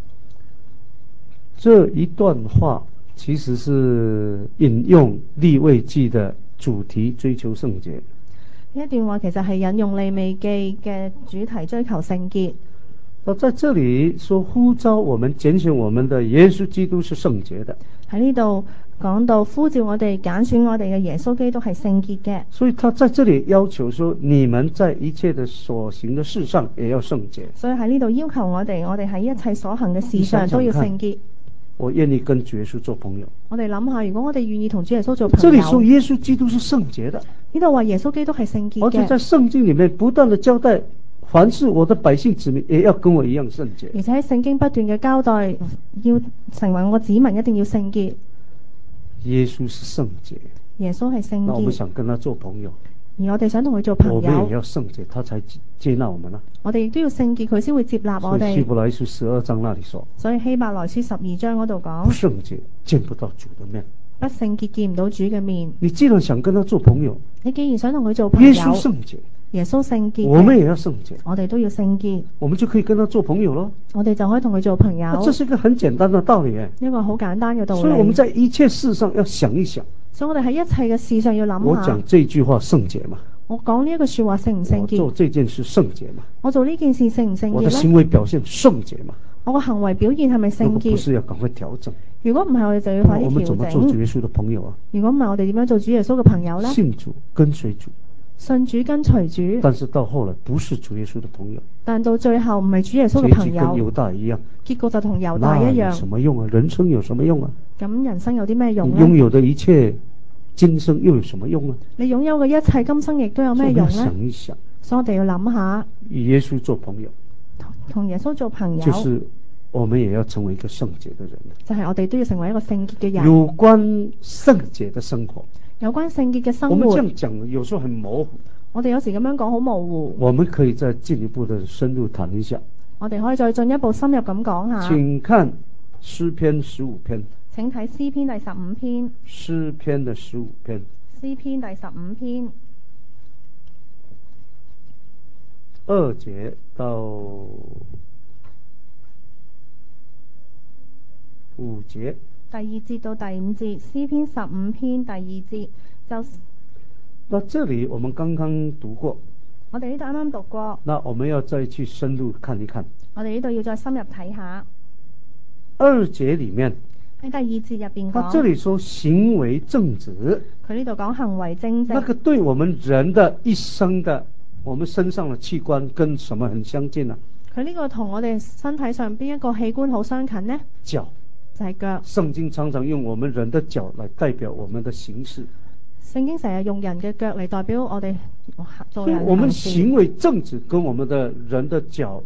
這一段話其實是引用利未記的主題，追求聖潔。 呢一段話其實係引用利未記嘅主題，追求聖潔。 那在這裏說呼召我們揀選我們的耶穌基督是聖潔的。喺呢度講到呼召我哋揀選我哋嘅耶穌基督係聖潔嘅。 所以他在這裏要求說，你們在一切的所行的事上也要聖潔。 所以喺呢度要求我哋喺一切所行嘅事上都要聖潔。 我願意跟主耶穌做朋友。 我哋諗下，如果我哋願意同主耶穌做朋友， 這裏說耶穌基督是聖潔的。 呢度話耶穌基督係聖潔嘅。 而且在聖經裏面不斷的交代，凡是我的百姓子民也要跟我一樣聖潔。 而且喺聖經不斷嘅交代，要成為我嘅子民一定要聖潔。 耶穌是聖潔。 耶穌係聖潔。 那我們想跟他做朋友， 而我哋想同佢做朋友， 我們也要聖潔，他才接納我們啦。 我哋亦都要聖潔，佢先會接納我哋。 希伯來書12章那裏說， 所以希伯來書12章嗰度講， 不聖潔見不到主的面。 不聖潔見唔到主嘅面。 你既然想跟他做朋友， 你既然想同佢做朋友， 耶穌聖潔， 耶穌聖潔， 我們也要聖潔， 我哋都要聖潔， 我們就可以跟他做朋友咯。 我哋就可以同佢做朋友。 這是一個很簡單的道理。 一個好簡單嘅道理。 所以我們在一切事上要想一想。 所以我哋喺一切嘅事上要諗下。 我講這句話聖潔嘛？ 我講呢一句說話聖唔聖潔？ 我做這件事聖潔嘛？ 我做呢件事聖唔聖潔？ 我的行為表現聖潔嘛？ 我個行為表現係咪聖潔？如果不是要趕快調整。 如果唔係，我哋就要快啲調整。 我們怎麼做主耶穌的朋友啊？ 如果唔係，我哋點樣做主耶穌嘅朋友呢？ 信主跟隨主。 信主跟隨主。 但是到後來不是主耶穌的朋友。 但到最後唔係主耶穌嘅朋友。 結局跟猶大一樣。 結局就同猶大一樣。 那有什麼用啊？人生有什麼用啊？ 咁人生有啲咩用呢？ 擁有的一切今生又有什麼用啊？ 你擁有嘅一切今生亦都有咩用呢？ 想一想。 所以我哋要諗下。 與耶穌做朋友。 同耶穌做朋友。 就是我們也要成為一個聖潔的人。 就係我哋都要成為一個聖潔嘅人。 有關聖潔的生活。 有關聖潔嘅生活。 我們這樣講有時候很模糊。 我哋有時咁樣講好模糊。 我們可以再進一步的深入談一下。 我哋可以再進一步深入咁講下。 請看詩篇15篇。 請睇詩篇第15篇。 詩篇的15篇。 詩篇第15篇。 2節到5節。 第2節到第5節，詩篇15篇第2節就。 那這裏我們剛剛讀過。 我哋呢度啱啱讀過。 那我們要再去深入看一看。 我哋呢度要再深入睇下。 2節裏面。 喺第2節入邊講。 他這裏說行為正直。 佢呢度講行為正直。 那個對我們人的一生的。我們身上的器官跟什麼很相近啊？ 佢呢個同我哋身體上邊一個器官好相近呢？ 腳， 就係腳。 聖經常常用我們人的腳來代表我們的行事。 聖經成日用人嘅腳嚟代表我哋做人行事。 我們行為正直跟我們的人的腳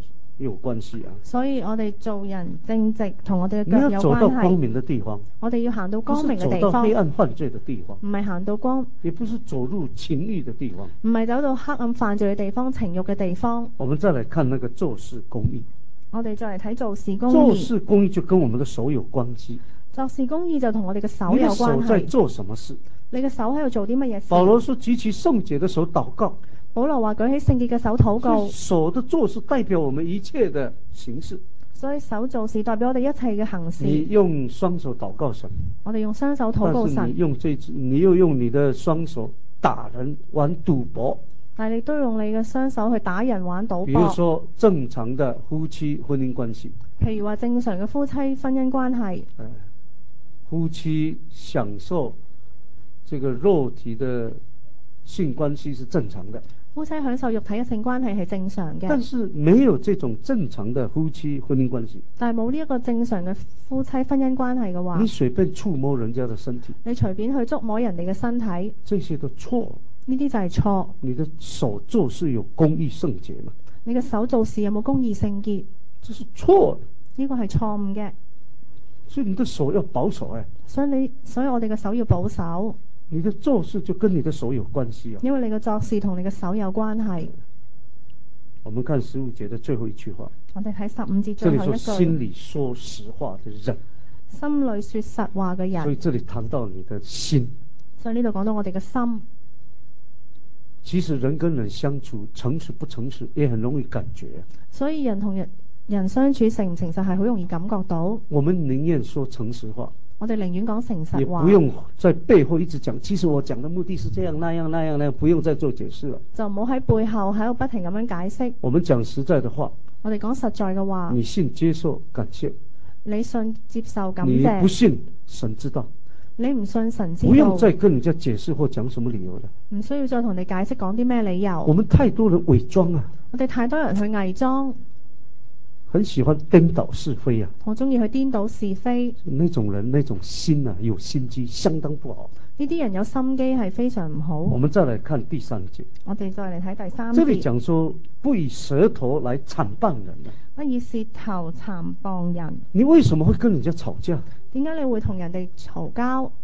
有關係啊。 所以我哋做人正直同我哋嘅腳有關係。 你要走到光明的地方， 我哋要行到光明嘅地方， 不是走到黑暗犯罪的地方， 唔係行到光， 也不是走入情欲的地方， 唔係走到黑暗犯罪嘅地方、情欲嘅地方。 我們再來看那個做事公義。 我哋再嚟睇做事公義。 做事公義就跟我們的手有關係。 做事公義就同我哋嘅手有關係。 你嘅手在做什麼事？ 你嘅手喺度做啲乜嘢事？ 保羅說舉起聖潔的手禱告。 保羅話舉起聖潔嘅手禱告。 手的做事代表我們一切的行事。 所以手做事代表我哋一切嘅行事。 你用雙手禱告神。 我哋用雙手禱告神。 但是你又用你的雙手打人玩賭博。 但係你都用你嘅雙手去打人玩賭博。 比如說正常的夫妻婚姻關係。 譬如話正常嘅夫妻婚姻關係。 夫妻享受這個肉體的性關係是正常的。 夫妻享受肉體嘅性關係係正常嘅。 但是沒有這種正常的夫妻婚姻關係。 但係冇呢一個正常嘅夫妻婚姻關係嘅話， 你隨便觸摸人家的身體， 你隨便去觸摸人哋嘅身體， 這些都錯。 呢啲就係錯。 你的手做事有公義聖潔嗎？ 你嘅手做事有冇公義聖潔？ 這是錯。 呢個係錯誤嘅。 所以你的手要保守哎。 所以我哋嘅手要保守。 你的做事就跟你的手有關係啊。 因為你嘅做事同你嘅手有關係。 我們看15節的最後一句話。 我哋睇15節最後一句。這裡說心裡說實話的人。 心裡說實話嘅人。 所以這裡談到你的心。 所以呢度講到我哋嘅心。 其實人跟人相處，誠實不誠實也很容易感覺。 所以人同人相處誠唔誠實係好容易感覺到。 我們寧願說誠實話。 我哋寧願講誠實話。 也不用在背後一直講，其實我講的目的是這樣那樣，不用再做解釋了。 就唔好喺背後喺度不停咁樣解釋。 我們講實在的話。 我哋講實在嘅話。 你信接受感謝。 你信接受感謝。 你不信神知道。 你唔信神知道。 不用再跟人家解釋或講什麼理由了。 唔需要再同你解釋講啲咩理由。 我們太多人偽裝啊。 我哋太多人去偽裝。 很喜歡顛倒是非啊。 我中意去顛倒是非。 那種人那種心啊，有心機相當不好。 呢啲人有心機係非常唔好。 我們再來看第3節。 我哋再嚟睇第3節。 這裡講說不以舌頭來讒謗人啊。 不以舌頭讒謗人。 你為什麼會跟人家吵架？ 點解你會同人哋嘈交？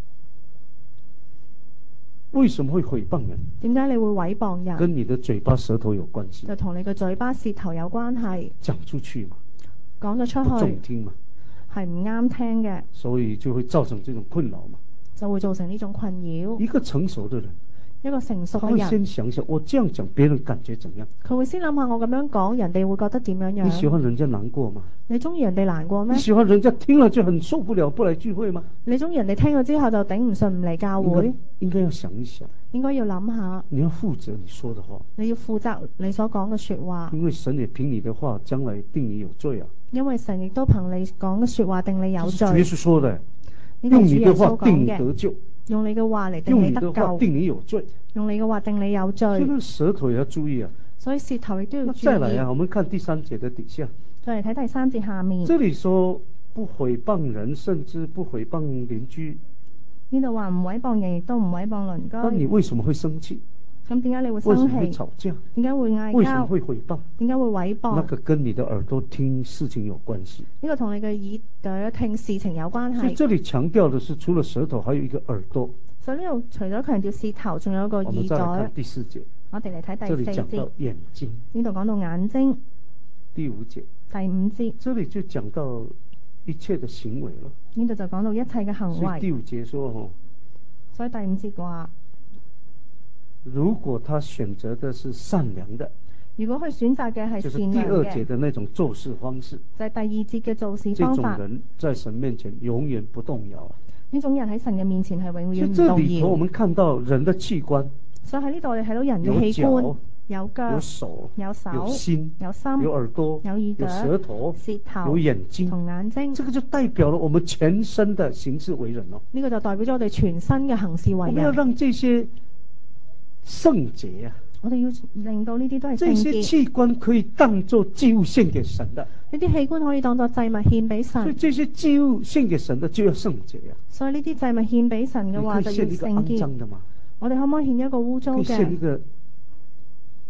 為什麼會誹謗人？ 點解你會誹謗人？ 跟你的嘴巴舌頭有關係。 就同你嘅嘴巴舌頭有關係。 講出去嘛。 講咗出去。 不中聽嘛。 係唔啱聽嘅。 所以就會造成這種困擾嘛。 就會造成呢種困擾。 一個成熟的人。 一個成熟嘅人。 他會先想想，我這樣講，別人感覺怎樣？ 佢會先諗下我咁樣講，人哋會覺得點樣樣？ 你喜歡人家難過嗎？ 你中意人哋難過咩？ 你喜歡人家聽了就很受不了，不來聚會嗎？ 你中意人哋聽咗之後就頂唔順唔嚟教會？ 應該要想一想。 應該要諗下。 你要負責你說的話。 你要負責你所講嘅說話。 因為神也憑你的話，將來定你有罪啊。 因為神亦都憑你講嘅說話定你有罪。 主耶穌說的，用你的話定你得救。 用你嘅話嚟定你得救。 用你的話定你有罪。 用你嘅話定你有罪。 所以舌頭也要注意啊。 所以舌頭亦都要注意。 再來啊，我們看第3節的底下。 再嚟睇第3節下面。 這裡說不誹謗人，甚至不誹謗鄰居。 呢度話唔誹謗人，亦都唔誹謗鄰居。 那你為什麼會生氣？ 咁點解你會生氣？ 為什麼會吵架？ 點解會嗌交？ 為什麼會誹謗？ 點解會誹謗？ 那個跟你的耳朵聽事情有關係。 呢個同你嘅耳朵聽事情有關係。 所以這裡強調的是，除了舌頭，還有一個耳朵。 所以呢度除咗強調舌頭，仲有一個耳朵。 我們再來看第4節。 我哋嚟睇第4節。 這裡講到眼睛。 呢度講到眼睛。 第5節。 第5節。 這裡就講到一切的行為了。 呢度就講到一切嘅行為。 所以第5節說， 所以第5節話， 如果他選擇的是善良的， 如果佢選擇嘅係善良嘅， 就是第2節的那種做事方式， 就係第2節嘅做事方法。 這種人在神面前永遠不動搖啊！ 呢種人喺神嘅面前係永遠唔動搖。 所以這裡頭我們看到人的器官， 所以喺呢度我哋睇到人嘅器官，有腳、 有手、 有心、有耳朵、 有耳朵、 有舌頭、 舌頭、 有眼睛同眼睛。 這個就代表了我們全身的行事為人咯。 呢個就代表咗我哋全身嘅行事為人。 我們要讓這些聖潔啊！ 我哋要令到呢啲都係聖潔。 這些器官可以當作祭物獻給神的。 呢啲器官可以當作祭物獻俾神。 所以這些祭物獻給神的就要聖潔啊！ 所以呢啲祭物獻俾神嘅話就要聖潔。 你可以獻一個骯髒的嘛？ 我哋可唔可以獻一個污糟嘅？ 可以獻一個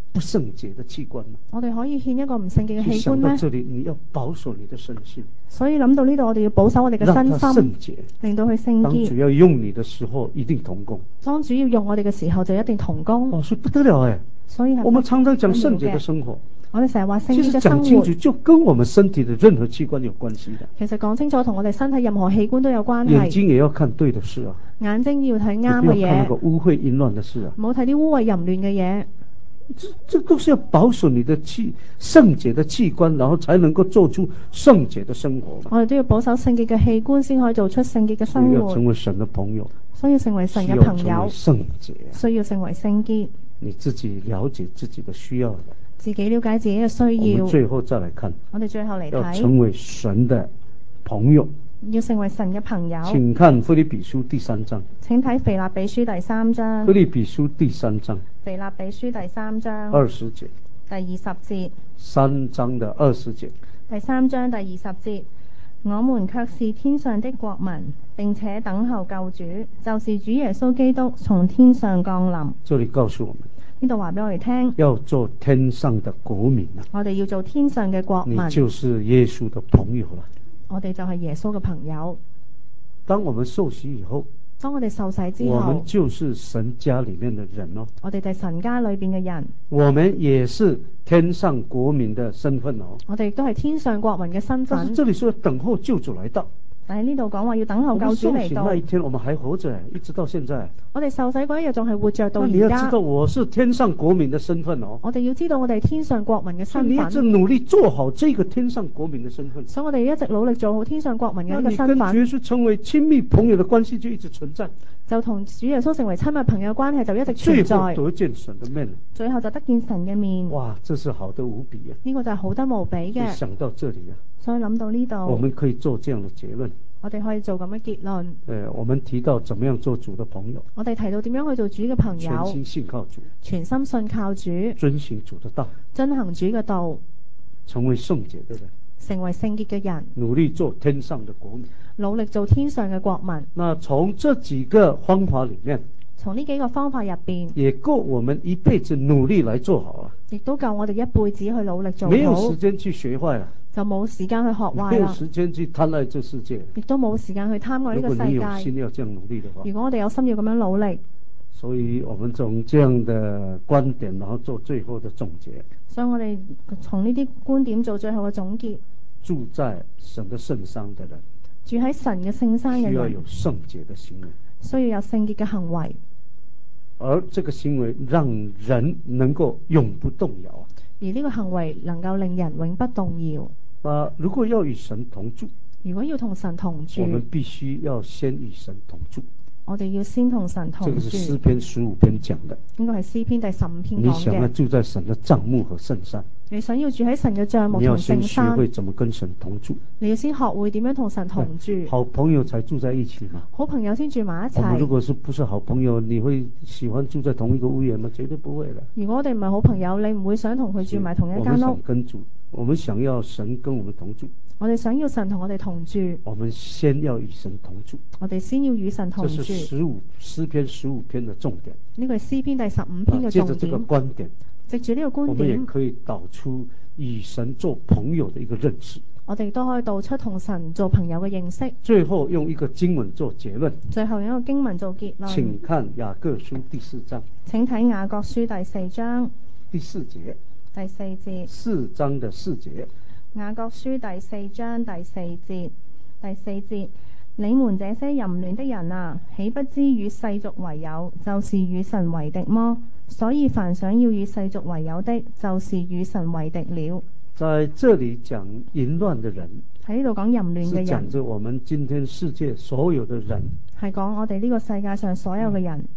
不聖潔的器官嗎？ 我哋可以獻一個唔聖潔嘅器官咩？ 想到這裡，你要保守你的身心。 所以諗到呢度，我哋要保守我哋嘅身心，令到佢聖潔。 當主要用你的時候，一定同工。當主要用我哋嘅時候，就一定同工。 哦，所以不得了誒！所以我們常常講聖潔的生活。 我哋成日話聖潔嘅生活。 其實講清楚，就跟我們身體的任何器官有關係的。 其實講清楚，同我哋身體任何器官都有關係。 眼睛也要看對的事啊。眼睛要睇啱嘅嘢。 不要看那個污穢淫亂的事啊。 唔好睇啲污穢淫亂嘅嘢。 這都是要保守你的聖潔的器官，然後才能夠做出聖潔的生活。 我哋都要保守聖潔嘅器官，先可以做出聖潔嘅生活。 要成為神的朋友， 所以要成為神嘅朋友， 聖潔， 需要成為聖潔。 你自己了解自己的需要， 自己了解自己嘅需要。 我們最後再來看， 我哋最後嚟睇， 要成為神的朋友， 要成為神嘅朋友。 請看腓立比書第3章。 請睇腓立比書第3章。 腓立比書第3章。 腓立比書第3章。 20節。 第20節。 3章的20節。 第3章第20節。我們卻是天上的國民，並且等候救主，就是主耶穌基督從天上降臨。 這裡告訴我們， 呢度話俾我哋聽， 要做天上的國民啊！ 我哋要做天上嘅國民， 你就是耶穌的朋友了。 我哋就係耶穌嘅朋友。 當我們受洗以後， 當我哋受洗之後， 我們就是神家裡面的人哦。 我哋就係神家裏邊嘅人。我們也是天上國民的身份哦。 我哋都係天上國民嘅身份。 但是這裡說等候救主來到。 但係呢度講話要等候救主嚟到。 那一天我們還活着，一直到現在。 我哋受洗嗰一日仲係活着到而家。 你要知道我是天上國民的身份哦。 我哋要知道我哋天上國民嘅身份。 你一直努力做好這個天上國民的身份。 所以我哋一直努力做好天上國民嘅呢個身份。 那你跟主耶穌成為親密朋友的關係就一直存在。 就同主耶穌成為親密朋友關係就一直存在。 最後得見神的面。 最後就得見神嘅面。 哇，這是好得無比啊！ 呢個就係好得無比嘅。 想到這裡啊， 所以諗到呢度， 我們可以做這樣的結論。 我哋可以做咁嘅結論。 我們提到怎麼樣做主的朋友。我哋提到點樣去做主嘅朋友。 全心信靠主。 全心信靠主。 遵行主的道。 遵行主嘅道。 成為聖潔的人。 成為聖潔嘅人。 努力做天上的國民。 努力做天上嘅國民。 那從這幾個方法裡面， 從呢幾個方法入邊， 也夠我們一輩子努力來做好啊。 亦都夠我哋一輩子去努力做好。 沒有時間去學壞啦。 就冇時間去學壞啦。 沒有時間去貪愛這世界。 亦都冇時間去貪愛呢個世界。 如果你有心要這樣努力的話。 如果我哋有心要咁樣努力。 所以我們從這樣的觀點，然後做最後的總結。 所以我哋從呢啲觀點做最後嘅總結。 住在神的聖山的人。 住喺神嘅聖山嘅人。 需要有聖潔的行為。 需要有聖潔嘅行為。 而這個行為讓人能夠永不動搖。 而呢個行為能夠令人永不動搖。 如果要與神同住， 如果要同神同住， 我們必須要先與神同住。 我哋要先同神同住。 這個是詩篇15篇講的。 呢個係詩篇第15篇講嘅。 你想要住在神的帳幕和聖山。 你想要住喺神嘅帳幕同聖山。 你要先學會怎麼跟神同住。 你要先學會點樣同神同住。 好朋友才住在一起嘛。 好朋友先住埋一齊。 我們如果是不是好朋友，你會喜歡住在同一個屋檐嗎？絕對不會的。 如果我哋唔係好朋友，你唔會想同佢住埋同一間屋。 我們想要神跟我們同住。 我哋想要神同我哋同住。 我們先要與神同住。 我哋先要與神同住。 這是詩篇15篇的重點。 呢個係詩篇第15篇嘅重點。 借着這個觀點， 藉住呢個觀點， 我們也可以導出與神做朋友的一個認識。 我哋都可以導出同神做朋友嘅認識。 最後用一個經文做結論。 最後用一個經文做結論。 請看雅各書第4章。 請睇雅各書第4章第4節。 第4節。 4章的4節。 雅各書第4章第4節。第4節。你們這些淫亂的人啊，豈不知與世俗為友，就是與神為敵麼？所以凡想要與世俗為友的，就是與神為敵了。在這裡講淫亂的人， 喺呢度講淫亂嘅人， 是講着我們今天世界所有的人， 係講我哋呢個世界上所有嘅人。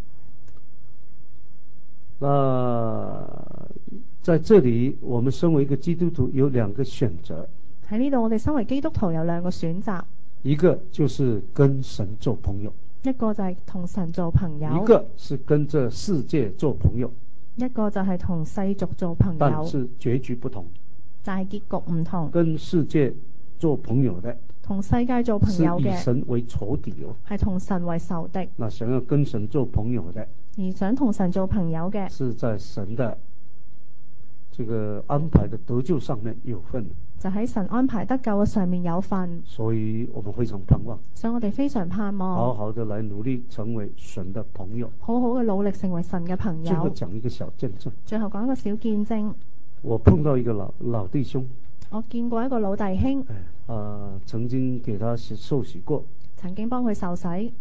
在這裡我們身為一個基督徒有兩個選擇。 喺呢度我哋身為基督徒有兩個選擇，一個就是跟神做朋友， 一個就係同神做朋友， 一個是跟這世界做朋友， 一個就係同世俗做朋友， 但是結局不同。 但係結局唔同。 跟世界做朋友的， 同世界做朋友嘅， 是以神為仇敵哦， 係同神為仇敵。 那想要跟神做朋友的， 而想同神做朋友嘅， 是在神的這個安排的得救上面有份， 就喺神安排得救嘅上面有份。 所以我們非常盼望， 所以我哋非常盼望好好的來努力成為神的朋友， 好好嘅努力成為神嘅朋友。 最後講一個小見證， 最後講一個小見證。 我碰到一個老弟兄， 我見過一個老弟兄， 曾經給他受洗過， 曾經幫佢受洗。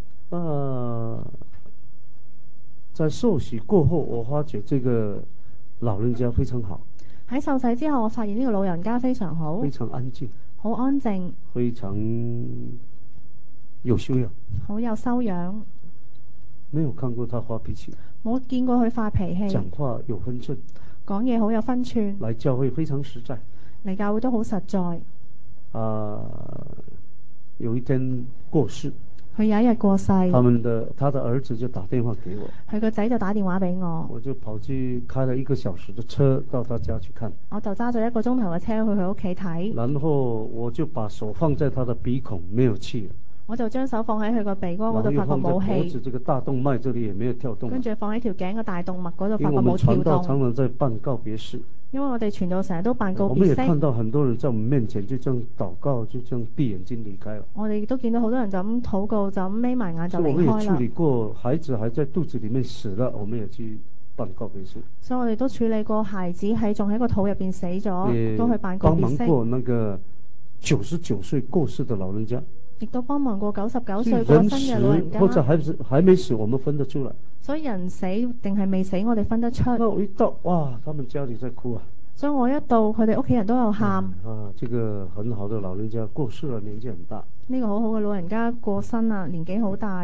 在受洗過後，我發覺這個老人家非常好。 喺受洗之後，我發現呢個老人家非常好， 非常安靜， 好安靜， 非常有修養， 好有修養。 沒有看過他發脾氣， 冇見過佢發脾氣， 講話有分寸， 講嘢好有分寸， 來教會非常實在， 嚟教會都好實在。 有一天過世， 佢有一日過世， 他的兒子就打電話給我， 佢個仔就打電話俾我， 我就跑去開了1個小時的車到他家去看， 我就揸咗1個鐘頭嘅車去佢屋企睇， 然後我就把手放在他的鼻孔，沒有氣了， 我就將手放喺佢個鼻哥嗰度，發覺冇氣， 脖子這個大動脈這裡也沒有跳動， 跟住放喺條頸嘅大動脈嗰度，發覺冇跳動。 因為我們傳道常常在辦告別式， 因為我哋傳道成日都辦告別式， 我們也看到很多人在我們面前就這樣禱告，就這樣閉眼睛離開了。 我哋亦都見到好多人就咁禱告，就咁眯埋眼就離開啦。 我們也處理過孩子還在肚子裡面死了，我們也去辦告別式。 所以我哋都處理過孩子仲喺個肚入邊死咗，都去辦告別式。 幫忙過那個99歲過世的老人家，亦都幫忙過99歲過身嘅老人家。 或者還沒死，我們分得出來。 所以人死定係未死，我哋分得出。 那我一到，哇，他們家裡在哭啊！ 所以我一到，佢哋屋企人都有喊。 這個很好的老人家過世了，年紀很大。呢個好好嘅老人家過身啦，年紀好大。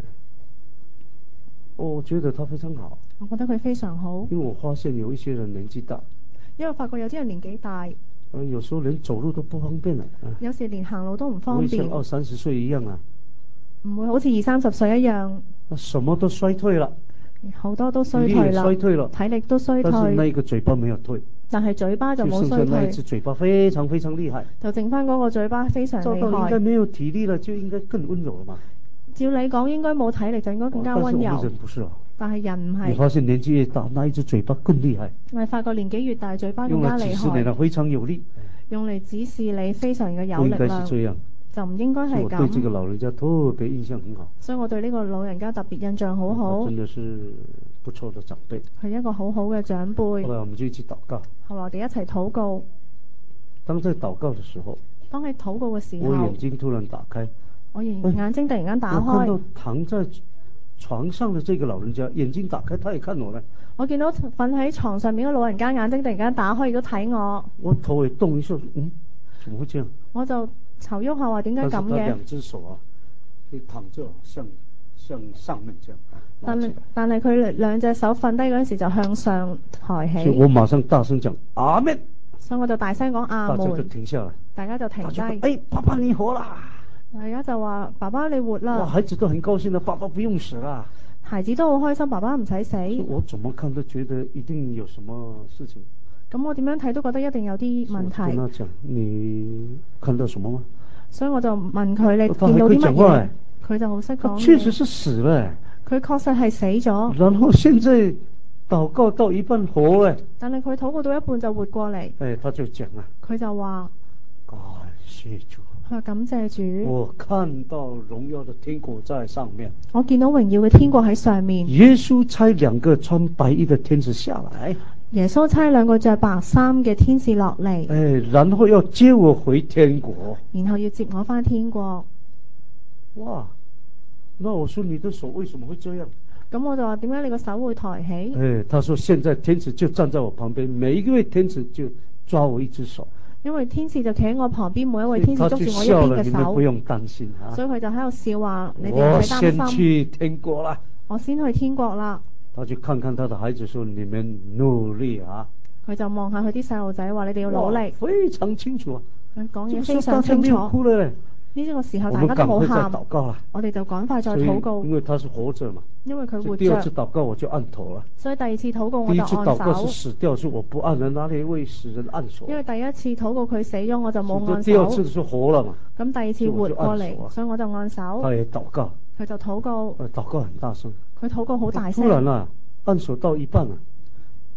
我覺得他非常好。 我覺得佢非常好。 因為我發現有一些人年紀大。 因為發覺有啲人年紀大。 有時候連走路都不方便啦。 有時連行路都唔方便。 唔會像20-30歲一樣啊。 唔會好似20-30歲一樣。 什麼都衰退了。 好多都衰退啦。 衰退了。 體力都衰退。 但是那個嘴巴沒有退。 但係嘴巴就冇衰退。就剩下那隻嘴巴非常非常厲害。 就剩翻嗰個嘴巴非常厲害。 照道應該沒有體力了，就應該更溫柔了嘛。 照你講應該冇體力就應該更加溫柔。但是我們人不是哦。但係人唔係。你發現年紀越大，那一隻嘴巴更厲害。 我係發覺年紀越大，嘴巴更加厲害。用嚟指示你啦， 非常有力。 用嚟指示你非常嘅有力量。 不應該是這樣。 就唔應該係咁。 我對這個老人家特別印象很好。 所以我對呢個老人家特別印象好好。 真的是不錯的長輩。係一個好好嘅長輩。 後來我們就一起禱告。 後來我哋一齊禱告。 當在禱告的時候。 當喺禱告嘅時候。 我眼睛突然打開。 我眼睛突然間打開。 我看到躺在床上的這個老人家眼睛打開，他也看我呢。 我見到瞓喺床上面嘅老人家眼睛突然間打開，亦都睇我。 我頭也動一下，怎麼會這樣？ 我就頭喐下話點解咁嘅？ 他兩隻手啊，你躺着向上面這樣。 但係佢兩隻手瞓低嗰陣時就向上抬起。 所以我馬上大聲講阿門。 所以我就大聲講阿門。 大家就停下來。 大家就停低。 爸爸你活啦！ 大家就話爸爸你活啦。 孩子都很高興啦，爸爸不用死啦。 孩子都好開心，爸爸唔使死。 我怎麼看都覺得一定有什麼事情。 咁我點樣睇都覺得一定有啲問題。 跟他講，你看到什麼嗎？ 所以我就問佢，你見到啲乜嘢？佢就好識講。 確實是死了。 佢確實係死咗。 然後現在禱告到一半活誒。 但係佢禱告到一半就活過嚟。 他就講啊。 佢就話： 感謝主。 佢話感謝主。 我看到榮耀的天國在上面。 我見到榮耀嘅天國喺上面。 耶穌差2個穿白衣的天使下來。 耶穌差2個着白衫嘅天使落嚟。 然後要接我回天國。 然後要接我返天國。 哇！那我說你的手為什麼會這樣？ 咁我就話點解你個手會抬起？ 他說現在天使就站在我旁邊，每一位天使就抓我一隻手。因為天使就企喺我旁邊，每一位天使捉住我一邊嘅手。你們不用擔心吓。所以佢就喺度笑話你哋唔使擔心。我先去天國啦。我先去天國啦。他就看看他的孩子說：你們努力啊。佢就望下佢啲細路仔話：你哋要努力。非常清楚啊。佢講嘢非常清楚。呢個時候大家都冇喊。我哋就趕快再禱告。因為他是活着嘛。因為佢活着。第二次禱告我就按頭啦。所以第二次禱告我就按手。第一次禱告是死掉，是我不按人，哪裡為死人按手？因為第一次禱告佢死咗，我就冇按手。第二次就活了嘛。咁第二次活過嚟，所以我就按手。係禱告。佢就禱告。禱告很大聲。佢禱告好大聲。突然啊，按手到一半啊，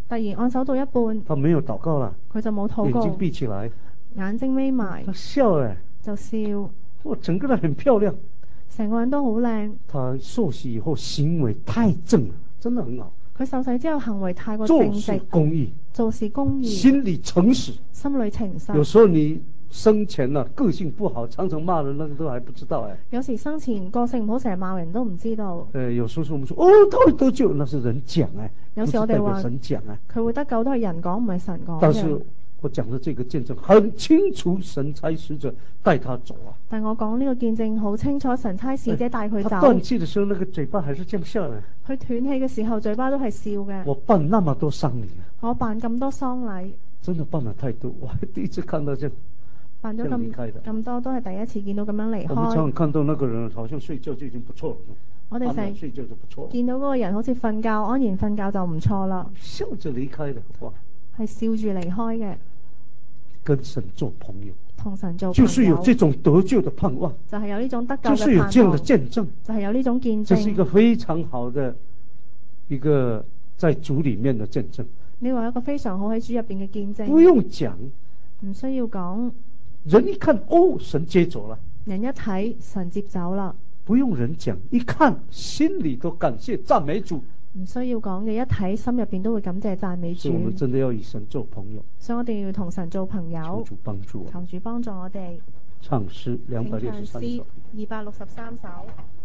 突然按手到一半， 他沒有禱告啦， 佢就冇禱告， 眼睛閉起來， 眼睛眯埋， 他笑就笑， 整個人很漂亮， 成個人都好靚。 他受洗以後行為太正了，真的很好。 佢受洗之後行為太過正直， 做事公義， 做事公義， 心裏誠實， 心裏誠實。 有時候你生前啊個性不好，常常罵人，那個都還不知道有時生前個性唔好，成日罵人都唔知道。 有時候我們說他會得救，那是人講有時我哋話神講佢會得救都係人講，唔係神講。 但是我講的這個見證很清楚，神差使者帶他走啊。 但我講呢個見證好清楚，神差使者帶佢走。 他斷氣的時候，那個嘴巴還是這樣笑嘅。 佢斷氣嘅時候，嘴巴都係笑嘅。 我辦那麼多喪禮， 我辦咁多喪禮， 真的辦了太多，我還第一次看到這樣。 辦咗咁多都係第一次見到咁樣離開。 我們常常看到那個人好像睡覺就已經不錯了。 我哋成日睡覺就不錯， 見到嗰個人好似瞓覺，安然瞓覺就唔錯啦。 笑着離開的，哇， 係笑住離開嘅。 跟神做朋友， 同神做朋友， 就是有這種得救的盼望， 就係有呢種得救嘅盼望， 就是有這樣的見證， 就係有呢種見證。 這是一個非常好的一個在主裏面的見證。 呢個係一個非常好喺主入邊嘅見證， 不用講， 唔需要講。 人一看，哦，神接走了。 人一睇，神接走啦。 不用人講，一看心裏都感謝讚美主。 唔需要講嘅，一睇心入邊都會感謝讚美主。 所以我們真的要與神做朋友。 所以我哋要同神做朋友。 求主幫助我。 求主幫助我哋。 唱詩263首。 263首。